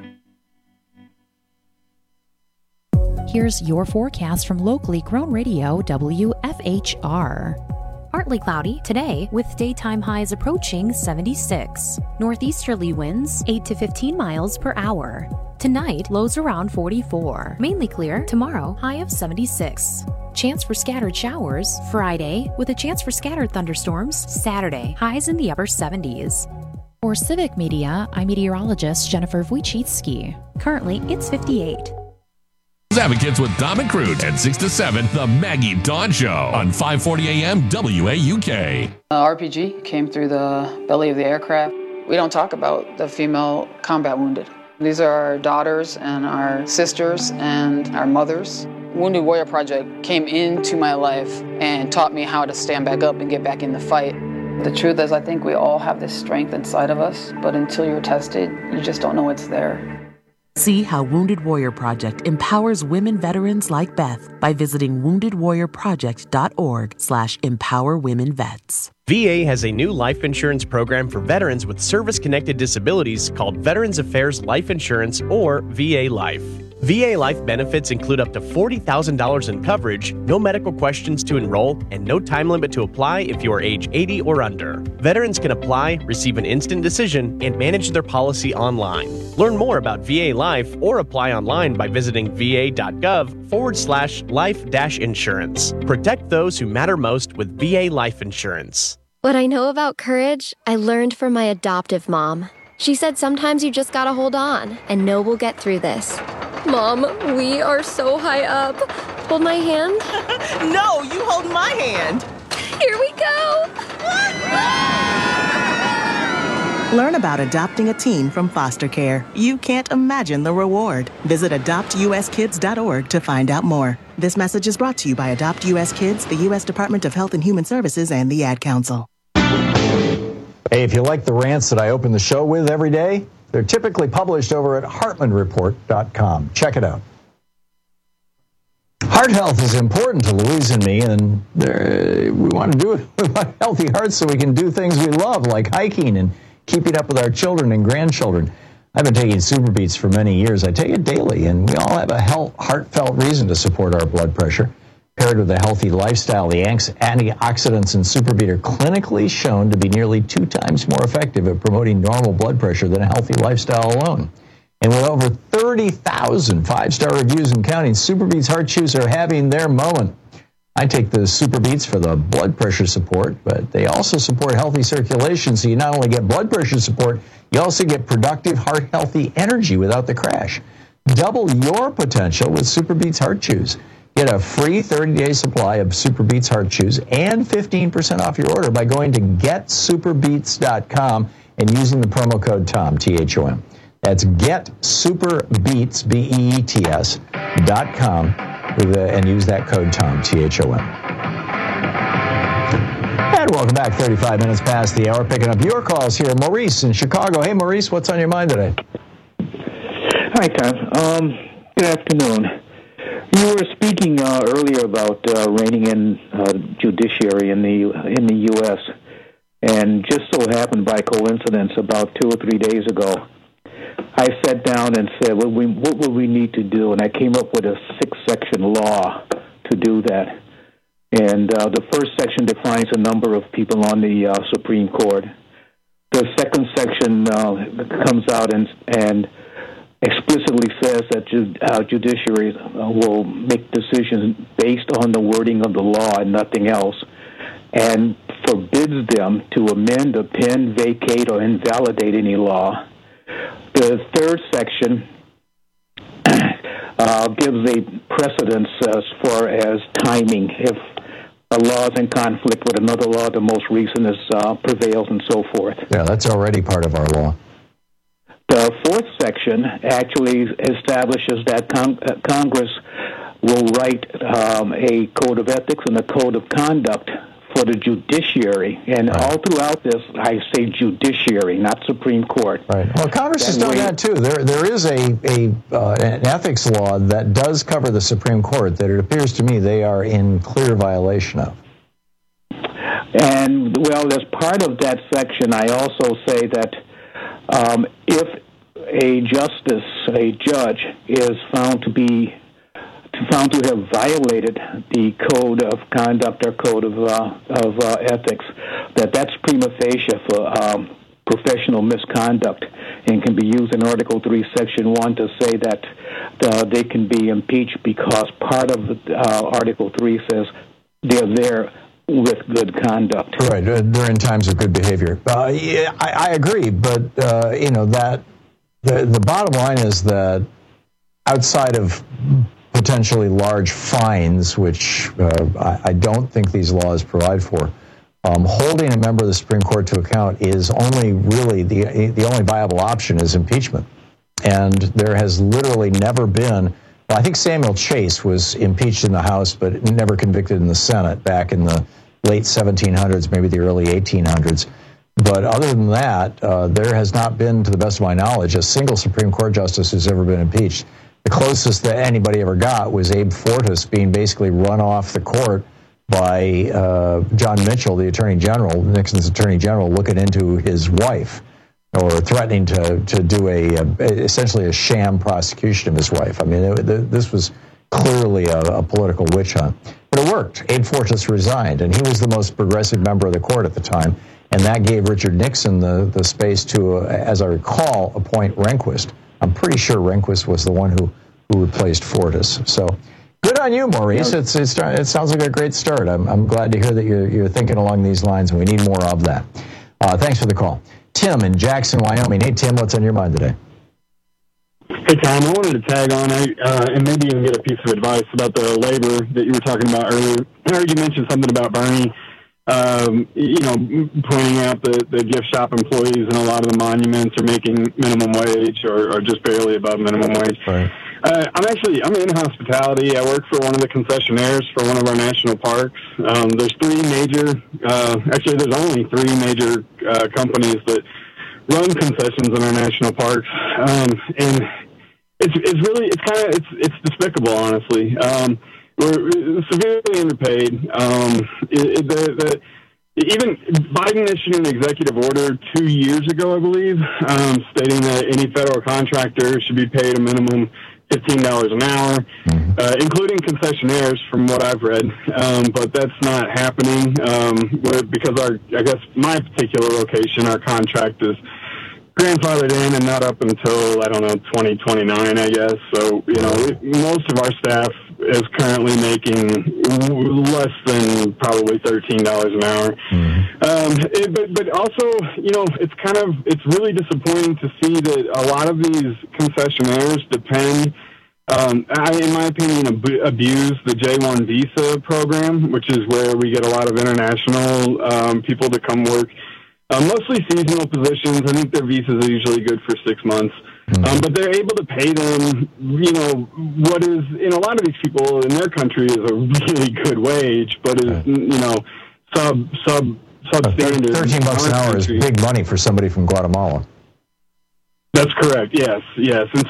Here's your forecast from locally grown radio WFHR. Partly cloudy today with daytime highs approaching 76. Northeasterly winds 8 to 15 miles per hour. Tonight, lows around 44. Mainly clear tomorrow, high of 76. Chance for scattered showers Friday with a chance for scattered thunderstorms Saturday, highs in the upper 70s. For Civic Media, I'm meteorologist Jennifer Wojcicki. Currently, it's 58. Advocates with Dom and Crude at 6 to 7, The Maggie Dawn Show on 540 AM WAUK. RPG came through the belly of the aircraft. We don't talk about the female combat wounded. These are our daughters and our sisters and our mothers. Wounded Warrior Project came into my life and taught me how to stand back up and get back in the fight. The truth is, I think we all have this strength inside of us, but until you're tested, you just don't know it's there. See how Wounded Warrior Project empowers women veterans like Beth by visiting woundedwarriorproject.org/empowerwomenvets. VA has a new life insurance program for veterans with service-connected disabilities called Veterans Affairs Life Insurance, or VA Life. VA Life benefits include up to $40,000 in coverage, no medical questions to enroll, and no time limit to apply if you are age 80 or under. Veterans can apply, receive an instant decision, and manage their policy online. Learn more about VA Life or apply online by visiting va.gov/life-insurance. Protect those who matter most with VA Life Insurance. What I know about courage, I learned from my adoptive mom. She said sometimes you just gotta hold on and know we'll get through this. Mom, we are so high up. Hold my hand. No, you hold my hand. Here we go. Learn about adopting a teen from foster care. You can't imagine the reward. Visit adoptuskids.org to find out more. This message is brought to you by Adopt U.S. Kids, the U.S. Department of Health and Human Services, and the Ad Council. Hey, if you like the rants that I open the show with every day, they're typically published over at heartlandreport.com. Check it out. Heart health is important to Louise and me, and we want to do it with a healthy heart so we can do things we love, like hiking and keeping up with our children and grandchildren. I've been taking Super Beats for many years. I take it daily, and we all have a heartfelt reason to support our blood pressure. paired with a healthy lifestyle, the antioxidants in Super Beet are clinically shown to be nearly 2 times more effective at promoting normal blood pressure than a healthy lifestyle alone. And with over 30,000 5-star reviews and counting, Super Beets Heart Chews are having their moment. I take the Super Beets for the blood pressure support, but they also support healthy circulation, so you not only get blood pressure support, you also get productive, heart-healthy energy without the crash. Double your potential with Super Beets Heart Chews. Get a free 30-day supply of Super Beets Heart Chews and 15% off your order by going to getsuperbeets.com and using the promo code TOM, T-H-O-M. That's getsuperbeets, B-E-E-T-S.com, and use that code TOM, T-H-O-M. And welcome back, 35 minutes past the hour, picking up your calls here. Maurice in Chicago. Hey, Maurice, what's on your mind today? Hi, Tom. Good afternoon. You were speaking earlier about reining in judiciary in the U.S., and just so happened by coincidence, about 2 or 3 days ago, I sat down and said, what would we need to do? And I came up with a 6-section law to do that. And the first section defines the number of people on the Supreme Court. The second section comes out and explicitly says that judiciary will make decisions based on the wording of the law and nothing else, and forbids them to amend, append, vacate, or invalidate any law. The third section gives a precedence as far as timing. If a law is in conflict with another law, the most recent prevails and so forth. Yeah, that's already part of our law. The fourth section actually establishes that Congress will write a code of ethics and a code of conduct for the judiciary. And all throughout this, I say judiciary, not Supreme Court. Right. Well, Congress has done that too. There is an ethics law that does cover the Supreme Court that it appears to me they are in clear violation of. And, well, as part of that section, I also say that if a judge, is found to have violated the code of conduct or code of ethics, that's prima facie for professional misconduct, and can be used in Article 3, Section 1 to say that they can be impeached because part of Article 3 says they're there with good conduct. Right, during times of good behavior. Yeah, I agree, but that the bottom line is that outside of potentially large fines, which I don't think these laws provide for, holding a member of the Supreme Court to account is only really the only viable option is impeachment. And there has literally never been. Well, I think Samuel Chase was impeached in the House, but never convicted in the Senate back in the late 1700s, maybe the early 1800s. But other than that, there has not been, to the best of my knowledge, a single Supreme Court justice who's ever been impeached. The closest that anybody ever got was Abe Fortas being basically run off the court by John Mitchell, the Attorney General, Nixon's Attorney General, looking into his wife, or threatening to do essentially a sham prosecution of his wife. I mean, this was clearly a political witch hunt. But it worked. Abe Fortas resigned, and he was the most progressive member of the court at the time, and that gave Richard Nixon the space to, as I recall, appoint Rehnquist. I'm pretty sure Rehnquist was the one who replaced Fortas. So good on you, Maurice. It sounds like a great start. I'm glad to hear that you're thinking along these lines, and we need more of that. Thanks for the call. Tim in Jackson, Wyoming. Hey, Tim, what's on your mind today? Hey, Tom, I wanted to tag on and maybe even get a piece of advice about the labor that you were talking about earlier. I heard you mention something about Bernie, pointing out the gift shop employees in a lot of the monuments are making minimum wage or just barely above minimum wage. Right. I'm in hospitality. I work for one of the concessionaires for one of our national parks. There's only 3 major companies that run concessions in our national parks, and it's despicable, honestly. We're severely underpaid. Even Biden issued an executive order 2 years ago, I believe, stating that any federal contractor should be paid a minimum $15 an hour, including concessionaires, from what I've read. But that's not happening because my particular location, our contract is grandfathered in and not up until, 2029, I guess. So, most of our staff is currently making less than probably $13 an hour. But also, it's really disappointing to see that a lot of these concessionaires depend, in my opinion, abuse the J-1 visa program, which is where we get a lot of international people to come work. Mostly seasonal positions. I think their visas are usually good for 6 months. But they're able to pay them, what is, in a lot of these people in their country is a really good wage, but is, substandard. $13 an hour is big money for somebody from Guatemala. That's correct. Yes. And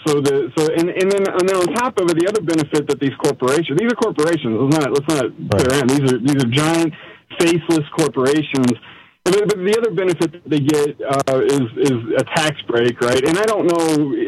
and then on top of it, the other benefit that these are corporations. Let's not play around. These are giant, faceless corporations. But the other benefit that they get is a tax break, right? And I don't know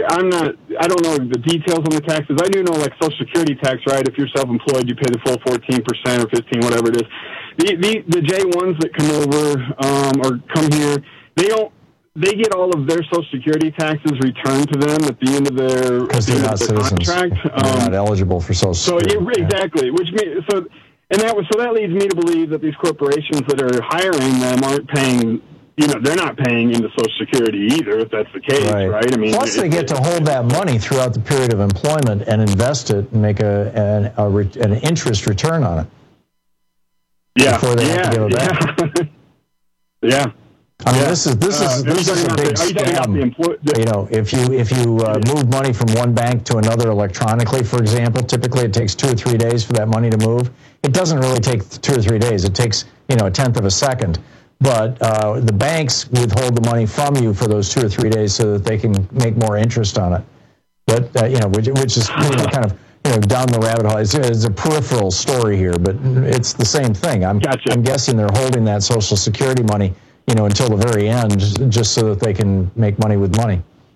the details on the taxes. I do know, like, Social Security tax, right? If you're self-employed, you pay the full 14% or 15%, whatever it is. The J-1s that come over or come here, they get all of their Social Security taxes returned to them at the end of their contract. They're not eligible for Social Security. Exactly. Which means that leads me to believe that these corporations that are hiring them aren't paying. They're not paying into Social Security either, if that's the case, right? I mean, plus they get to hold that money throughout the period of employment and invest it and make an interest return on it. Yeah. Before they have to give it back. Yeah. I mean, this is a big scam. If you move money from one bank to another electronically, for example, typically it takes 2 or 3 days for that money to move. It doesn't really take 2 or 3 days. It takes a tenth of a second. But the banks withhold the money from you for those 2 or 3 days so that they can make more interest on it. But which is kind of down the rabbit hole. It's a peripheral story here, but it's the same thing. I'm guessing they're holding that Social Security money until the very end, just so that they can make money with money.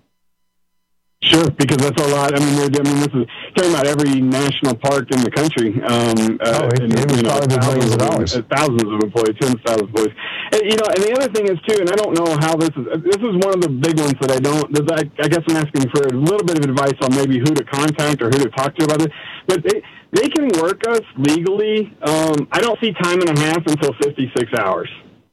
Sure, because that's a lot. This is talking about every national park in the country. It would probably be millions of dollars. Thousands of employees, tens of thousands of employees. And the other thing is, too, and I don't know how this is one of the big ones that I guess I'm asking for a little bit of advice on maybe who to contact or who to talk to about this. But they can work us legally. I don't see time and a half until 56 hours.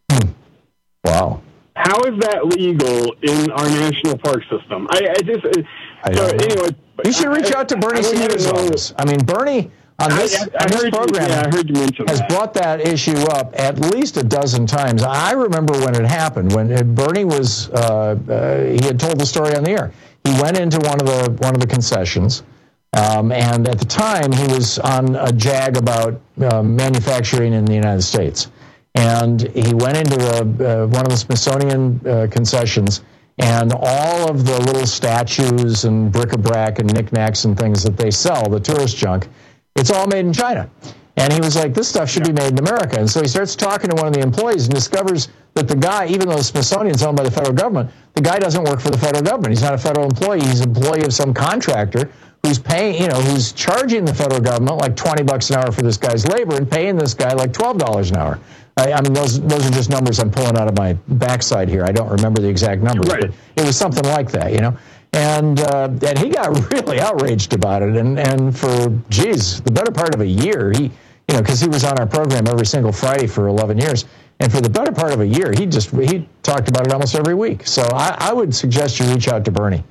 Wow. How is that legal in our national park system? Anyway, you should reach out to Bernie Sanders' office. I mean, Bernie on this program has brought that issue up at least a dozen times. I remember when it happened, when Bernie was he had told the story on the air. He went into one of the concessions, and at the time he was on a jag about manufacturing in the United States. And he went into one of the Smithsonian concessions, and all of the little statues and bric-a-brac and knickknacks and things that they sell, the tourist junk, it's all made in China. And he was like, this stuff should be made in America. And so he starts talking to one of the employees and discovers that the guy, even though the Smithsonian's owned by the federal government, the guy doesn't work for the federal government. He's not a federal employee. He's an employee of some contractor who's paying, who's charging the federal government like $20 an hour for this guy's labor and paying this guy like $12 an hour. I mean, those are just numbers I'm pulling out of my backside here. I don't remember the exact numbers, but it was something like that, And he got really outraged about it. And for, the better part of a year, because he was on our program every single Friday for 11 years. And for the better part of a year, he talked about it almost every week. So I would suggest you reach out to Bernie.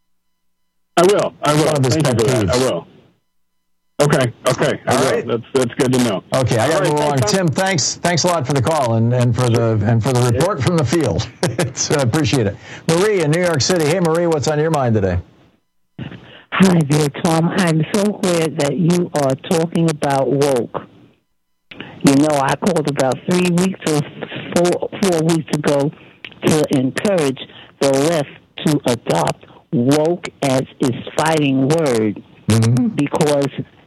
I will. One of his pet peeves. I will. Okay. All right. That's good to know. Okay, I got to move along. Tim, thanks a lot for the call and for the report from the field. I appreciate it. Marie in New York City. Hey, Marie, what's on your mind today? Hi there, Tom. I'm so glad that you are talking about woke. I called about 3 weeks or 4 weeks ago to encourage the left to adopt woke as its fighting word, because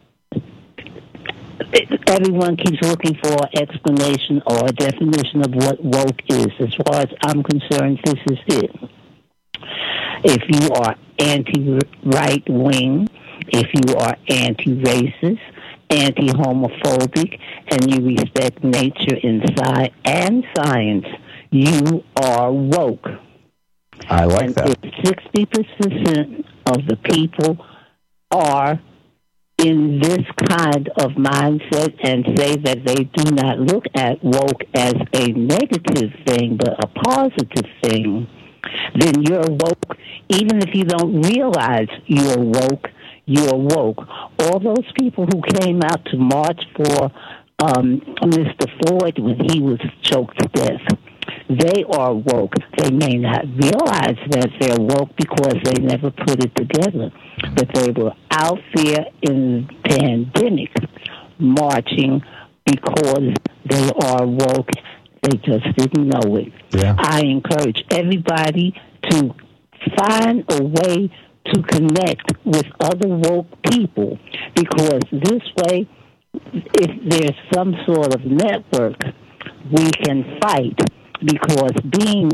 everyone keeps looking for an explanation or a definition of what woke is. As far as I'm concerned, this is it. If you are anti-right wing, if you are anti-racist, anti-homophobic, and you respect nature and science, you are woke. I like that. If 60% of the people are in this kind of mindset and say that they do not look at woke as a negative thing but a positive thing, then you're woke. Even if you don't realize you're woke, you're woke. All those people who came out to march for Mr. Floyd when he was choked to death, they are woke. They may not realize that they're woke because they never put it together. But they were out there in the pandemic marching because they are woke. They just didn't know it. Yeah. I encourage everybody to find a way to connect with other woke people, because this way, if there's some sort of network, we can fight. Because being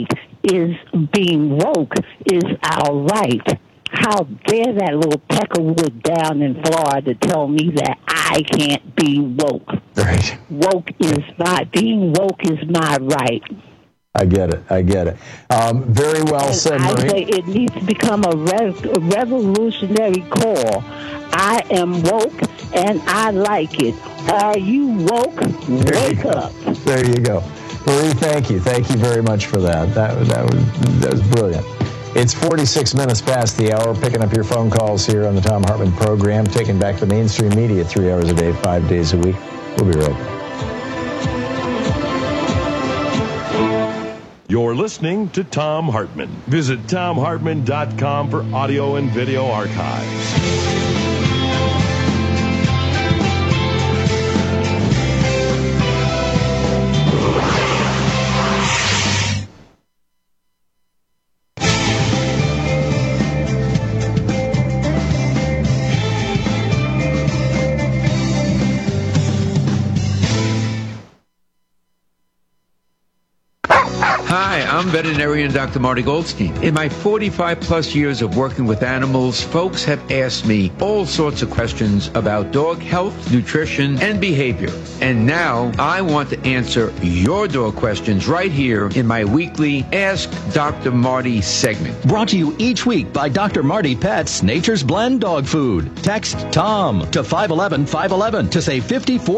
woke is our right. How dare that little peckerwood down in Florida tell me that I can't be woke? Right. Being woke is my right. I get it. Very well said, Marie. I say it needs to become a revolutionary call. I am woke, and I like it. Are you woke? Wake up. There you go. Marie, thank you. Thank you very much for that. That was brilliant. It's 46 minutes past the hour, picking up your phone calls here on the Thom Hartmann program, taking back the mainstream media 3 hours a day, 5 days a week. We'll be right back. You're listening to Thom Hartmann. Visit ThomHartmann.com for audio and video archives. Hi, I'm veterinarian Dr. Marty Goldstein. In my 45-plus years of working with animals, folks have asked me all sorts of questions about dog health, nutrition, and behavior. And now I want to answer your dog questions right here in my weekly Ask Dr. Marty segment. Brought to you each week by Dr. Marty Pets Nature's Blend Dog Food. Text TOM to 511-511 to save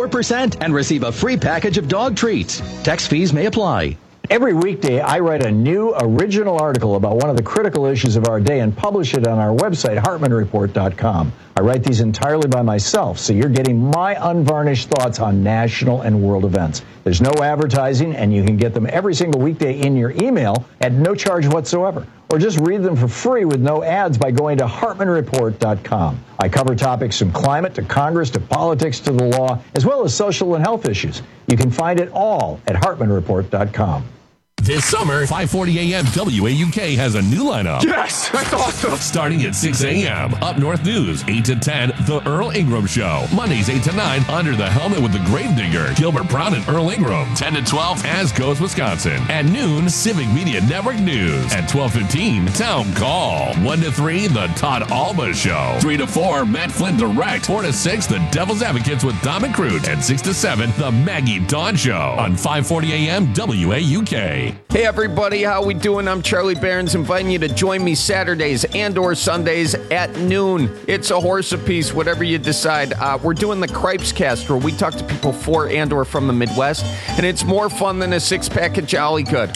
54% and receive a free package of dog treats. Text fees may apply. Every weekday, I write a new original article about one of the critical issues of our day and publish it on our website, HartmannReport.com. I write these entirely by myself, so you're getting my unvarnished thoughts on national and world events. There's no advertising, and you can get them every single weekday in your email at no charge whatsoever. Or just read them for free with no ads by going to HartmannReport.com. I cover topics from climate to Congress to politics to the law, as well as social and health issues. You can find it all at HartmannReport.com. This summer, 540 AM WAUK has a new lineup. Yes, that's awesome. Starting at 6 a.m., Up North News, 8 to 10, The Earl Ingram Show. Mondays, 8 to 9, Under the Helmet with the Gravedigger, Gilbert Brown and Earl Ingram. 10 to 12, As Goes Wisconsin. At noon, Civic Media Network News. At 12:15, Town Call. 1 to 3, The Todd Alba Show. 3 to 4, Matt Flynn Direct. 4 to 6, The Devil's Advocates with Dom and Crute. And 6 to 7, The Maggie Dawn Show on 540 AM WAUK. Hey everybody, how we doing? I'm Charlie Behrens, inviting you to join me Saturdays and or Sundays at noon. It's a horse apiece, whatever you decide. We're doing the Cripes Cast, where we talk to people for and or from the Midwest, and it's more fun than a six-pack of Jolly Good.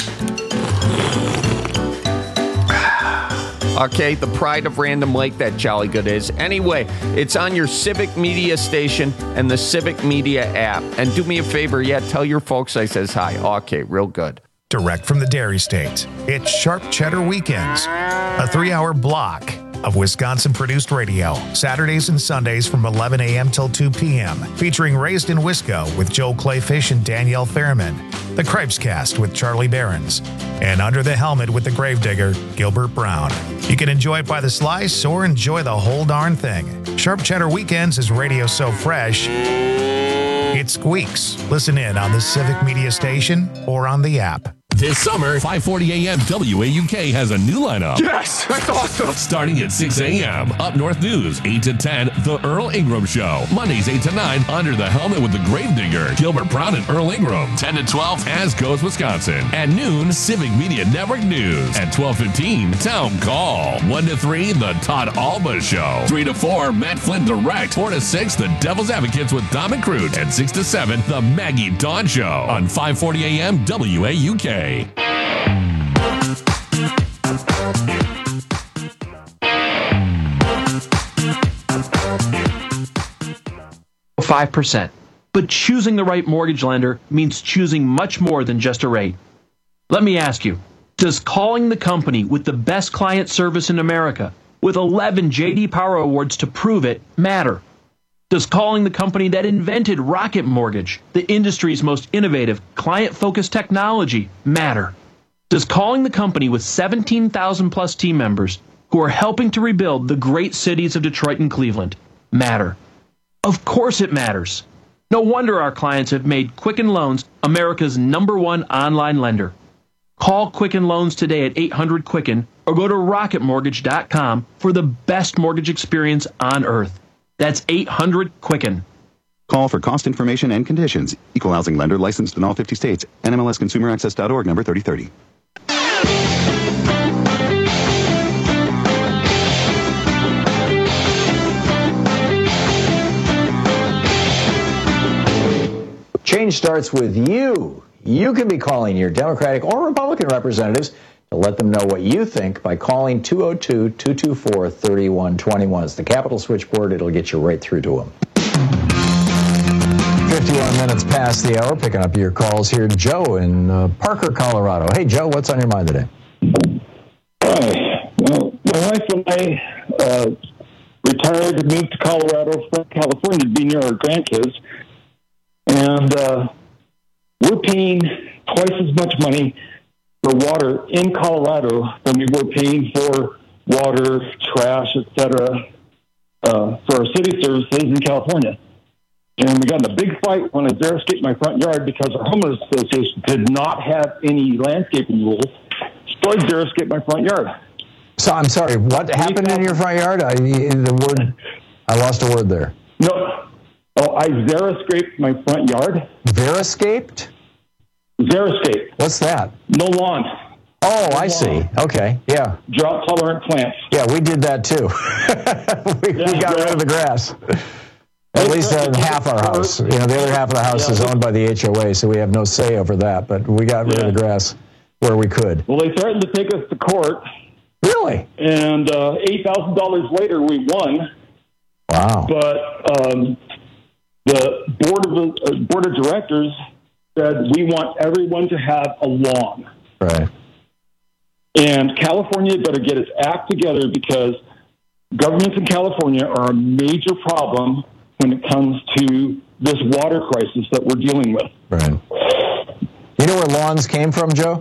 Okay, the pride of Random Lake, that Jolly Good is. Anyway, it's on your Civic Media station and the Civic Media app. And do me a favor, tell your folks I says hi. Okay, real good. Direct from the Dairy State, it's Sharp Cheddar Weekends, a 3-hour block of Wisconsin-produced radio, Saturdays and Sundays from 11 a.m. till 2 p.m., featuring Raised in Wisco with Joe Clayfish and Danielle Fairman, The Cripes Cast with Charlie Behrens, and Under the Helmet with the Gravedigger, Gilbert Brown. You can enjoy it by the slice or enjoy the whole darn thing. Sharp Cheddar Weekends is radio so fresh, it squeaks. Listen in on the Civic Media station or on the app. This summer, 540 AM WAUK has a new lineup. Yes, that's awesome. Starting at 6 a.m. Up North News, 8 to 10, The Earl Ingram Show. Mondays, 8 to 9, Under the Helmet with the Gravedigger, Gilbert Brown and Earl Ingram. 10 to 12, As Goes Wisconsin. At noon, Civic Media Network News. At 12:15, Town Call. 1 to 3, The Todd Alba Show. 3 to 4, Matt Flynn Direct. 4 to 6, The Devil's Advocates with Dom and Crute. And 6 to 7, The Maggie Dawn Show on 540 AM WAUK. 5%. But choosing the right mortgage lender means choosing much more than just a rate. Let me ask you, does calling the company with the best client service in America, with 11 J.D. Power Awards to prove it, matter? Does calling the company that invented Rocket Mortgage, the industry's most innovative, client-focused technology, matter? Does calling the company with 17,000 plus team members who are helping to rebuild the great cities of Detroit and Cleveland matter? Of course it matters. No wonder our clients have made Quicken Loans America's #1 online lender. Call Quicken Loans today at 800-QUICKEN or go to rocketmortgage.com for the best mortgage experience on earth. That's 800-QUICKEN. Call for cost information and conditions. Equal housing lender licensed in all 50 states. NMLSConsumerAccess.org number 3030. Change starts with you. You can be calling your Democratic or Republican representatives to let them know what you think by calling 202-224-3121. It's the Capitol switchboard. It'll get you right through to them. 51 minutes past the hour, picking up your calls here. Joe in Parker, Colorado. Hey, Joe, what's on your mind today? Hi. Well, my wife and I retired and moved to Colorado from California to be near our grandkids. And we're paying twice as much money for water in Colorado than we were paying for water, trash, etc., for our city services in California. And we got in a big fight when I xeriscaped my front yard because our homeowners association did not have any landscaping rules. So I xeriscaped my front yard. So I'm sorry, what happened in your front yard? I lost a word there. No. Oh, I xeriscaped my front yard. Xeriscaped? Xeriscape. What's that? No lawn. Oh, I see. Okay, yeah. Drought-tolerant plants. Yeah, we did that too. we got rid of the grass. At least half our house. You know, the other half of the house is owned by the HOA, so we have no say over that. But we got rid of the grass where we could. Well, they threatened to take us to court. Really? And $8,000 later, we won. Wow. But the board of directors said we want everyone to have a lawn. Right. And California better get its act together because governments in California are a major problem when it comes to this water crisis that we're dealing with. Right. You know where lawns came from, Joe?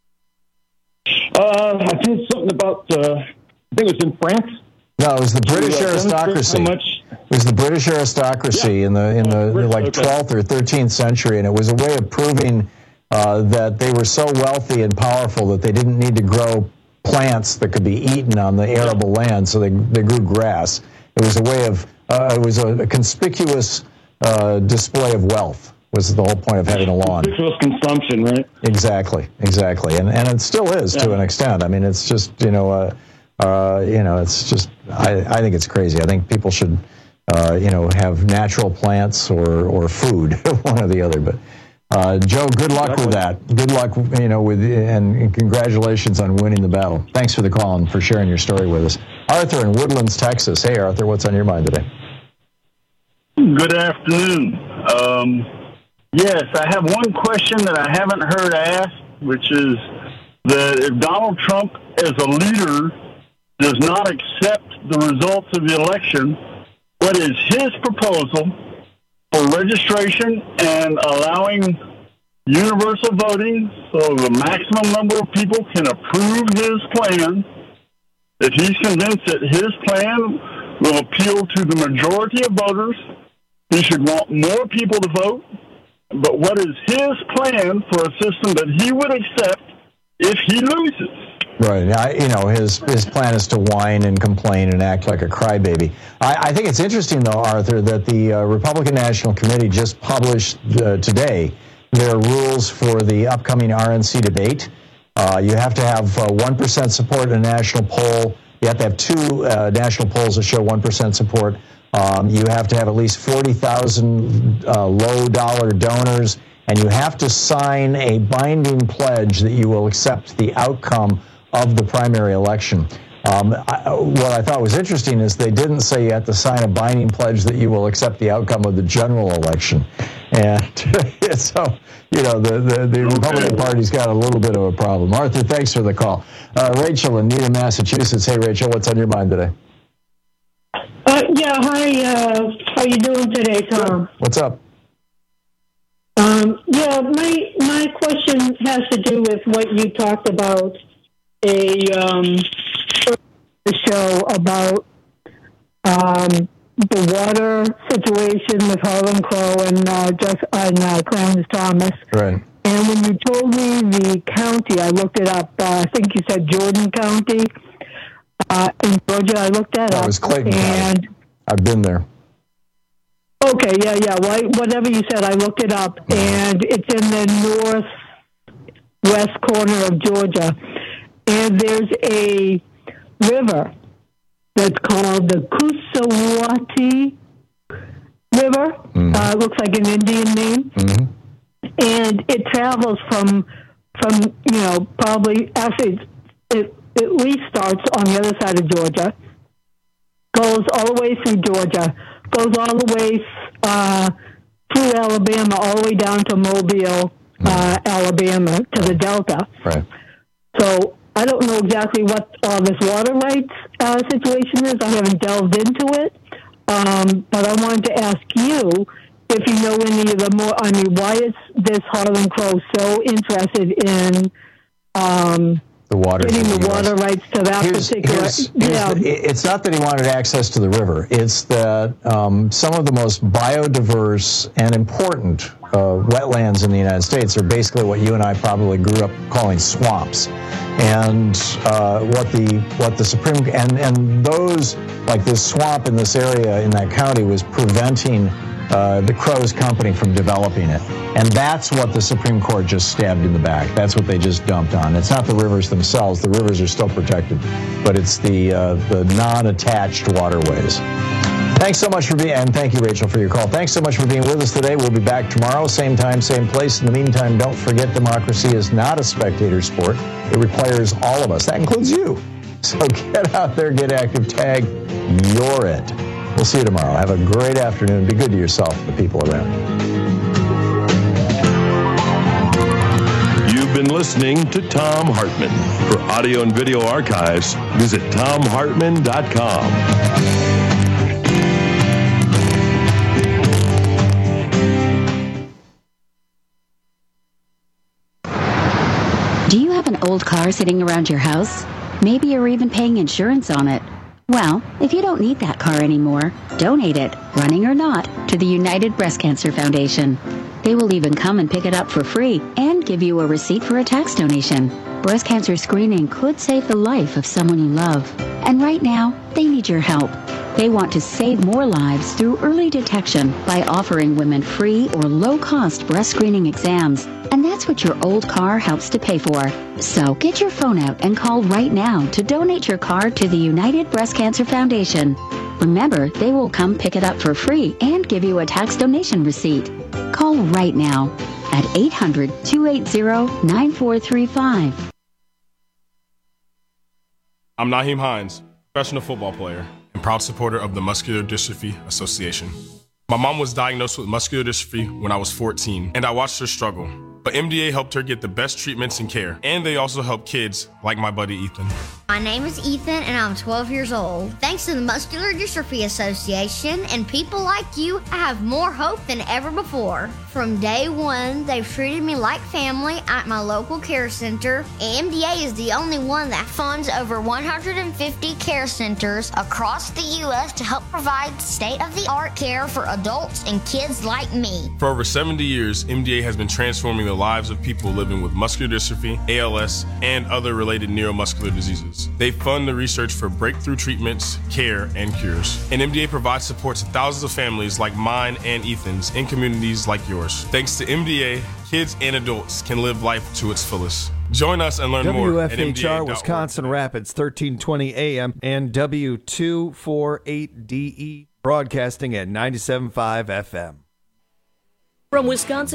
I think something about, I think it was in France. No, it was the British aristocracy. It was the British aristocracy in the 12th or 13th century, and it was a way of proving that they were so wealthy and powerful that they didn't need to grow plants that could be eaten on the arable land, so they grew grass. It was a way of it was a conspicuous display of wealth. Was the whole point of having a lawn. Conspicuous consumption, right? Exactly, and it still is to an extent. I mean, it's just it's just I think it's crazy. I think people should have natural plants or food, one or the other. But Joe, good luck with that. Good luck, and congratulations on winning the battle. Thanks for the call and for sharing your story with us. Arthur in Woodlands, Texas. Hey, Arthur, what's on your mind today? Good afternoon. Yes, I have one question that I haven't heard asked, which is that if Donald Trump, as a leader, does not accept the results of the election, what is his proposal for registration and allowing universal voting so the maximum number of people can approve his plan? If he's convinced that his plan will appeal to the majority of voters, he should want more people to vote, but what is his plan for a system that he would accept if he loses? Right. His plan is to whine and complain and act like a crybaby. I think it's interesting, though, Arthur, that the Republican National Committee just published today their rules for the upcoming RNC debate. You have to have 1% support in a national poll. You have to have two national polls that show 1% support. You have to have at least 40,000 low-dollar donors, and you have to sign a binding pledge that you will accept the outcome of the primary election. What I thought was interesting is they didn't say you have to sign a binding pledge that you will accept the outcome of the general election. And so, the Republican Party's got a little bit of a problem. Arthur, thanks for the call. Rachel in Needham, Massachusetts. Hey, Rachel, what's on your mind today? Hi. How you doing today, Tom? What's up? My question has to do with what you talked about the show about the water situation with Harlan Crow and Clarence Thomas. Right. And when you told me the county, I looked it up. I think you said Jordan County in Georgia. I looked that up. It was Clayton County. I've been there. Okay, yeah. Well, whatever you said, I looked it up, and it's in the northwest corner of Georgia. And there's a river that's called the Kusawati River. It looks like an Indian name. Mm-hmm. And it travels from probably, actually, it at least starts on the other side of Georgia, goes all the way through Georgia, goes all the way through Alabama, all the way down to Mobile, Alabama, to the Delta. Right. So I don't know exactly what this water rights situation is. I haven't delved into it. But I wanted to ask you if you know any of the more, why is this Harlan Crow so interested in getting the water rights to that particular... It's not that he wanted access to the river. It's that some of the most biodiverse and important wetlands in the United States are basically what you and I probably grew up calling swamps. And what the Supreme... And those, like this swamp in this area, in that county, was preventing the Crow's company from developing it. And that's what the Supreme Court just stabbed in the back. That's what they just dumped on. It's not the rivers themselves. The rivers are still protected. But it's the non-attached waterways. Thanks so much for being, and thank you, Rachel, for your call. Thanks so much for being with us today. We'll be back tomorrow, same time, same place. In the meantime, don't forget democracy is not a spectator sport. It requires all of us. That includes you. So get out there, get active, tag, you're it. We'll see you tomorrow. Have a great afternoon. Be good to yourself and the people around you. You've been listening to Thom Hartmann. For audio and video archives, visit ThomHartmann.com. Do you have an old car sitting around your house? Maybe you're even paying insurance on it. Well, if you don't need that car anymore, donate it, running or not, to the United Breast Cancer Foundation. They will even come and pick it up for free and give you a receipt for a tax donation. Breast cancer screening could save the life of someone you love. And right now, they need your help. They want to save more lives through early detection by offering women free or low-cost breast screening exams. And that's what your old car helps to pay for. So get your phone out and call right now to donate your car to the United Breast Cancer Foundation. Remember, they will come pick it up for free and give you a tax donation receipt. Call right now at 800-280-9435. I'm Naheem Hines, professional football player and proud supporter of the Muscular Dystrophy Association. My mom was diagnosed with muscular dystrophy when I was 14, and I watched her struggle. But MDA helped her get the best treatments and care, and they also help kids like my buddy Ethan. My name is Ethan, and I'm 12 years old. Thanks to the Muscular Dystrophy Association and people like you, I have more hope than ever before. From day one, they've treated me like family at my local care center. MDA is the only one that funds over 150 care centers across the U.S. to help provide state-of-the-art care for adults and kids like me. For over 70 years, MDA has been transforming the lives of people living with muscular dystrophy, ALS, and other related neuromuscular diseases. They fund the research for breakthrough treatments, care, and cures. And MDA provides support to thousands of families like mine and Ethan's in communities like yours. Thanks to MDA, kids and adults can live life to its fullest. Join us and learn more at WFHR MDA.org. Wisconsin Rapids, 1320 AM and W248DE, broadcasting at 97.5 FM. From Wisconsin